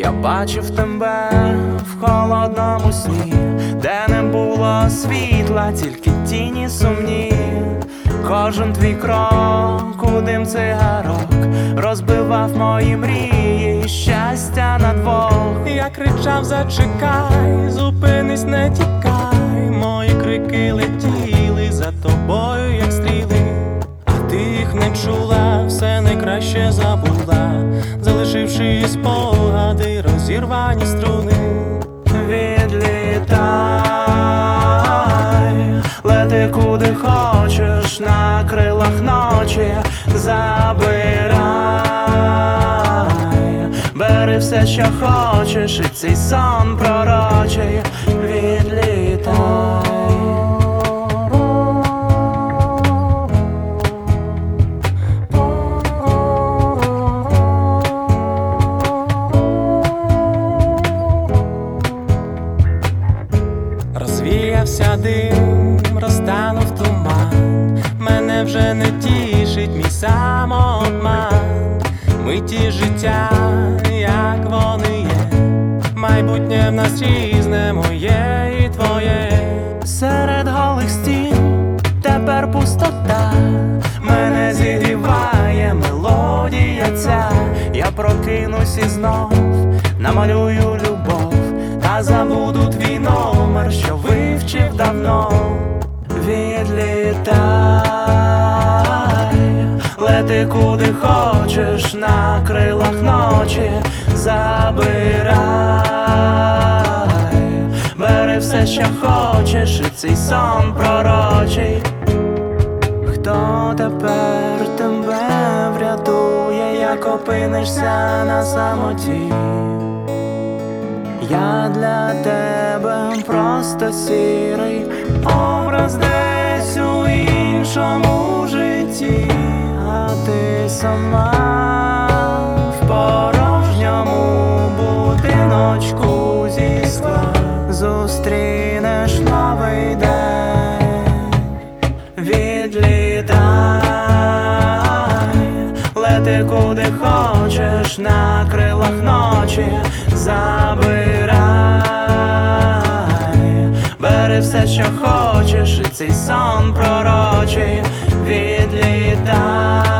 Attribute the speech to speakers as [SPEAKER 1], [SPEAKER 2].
[SPEAKER 1] Я бачив тебе в холодному сні, де не було світла, тільки тіні сумні. Кожен твій крок у дим цигарок розбивав мої мрії, щастя на двох. Я кричав: зачекай, зупинись, не тікай. Мої крики летіли за тобою, як стріли, а ти їх не чула, все найкраще забула, залишивши спогади, розірвані струни. Відлітай, лети куди хочеш, на крилах ночі забирай. Бери все, що хочеш, і цей сон пророчий. Відлітай. Розвіявся дим, розтанув туман, мене вже не тішить мій самообман. Миті життя, як вони є, майбутнє в нас різне, моє і твоє. Серед голих стін тепер пустота, мене зігріває мелодія ця. Я прокинусь і знов намалюю любов, та забуду твій номер, що вивчив давно. Відлітай, лети куди хочеш, на крилах ночі забирай. Бери все, що хочеш, і цей сон пророчий. Хто тепер тебе врятує, як опинишся на самоті? Я для тебе просто сірий образ десь у іншому житті, а ти сама в порожньому будиночку зі скла. Зустрінеш новий день. Відлітай, лети куди хочеш, на крилах ночі забирай. Бери все, що хочеш, і цей сон пророчий. Відлітай.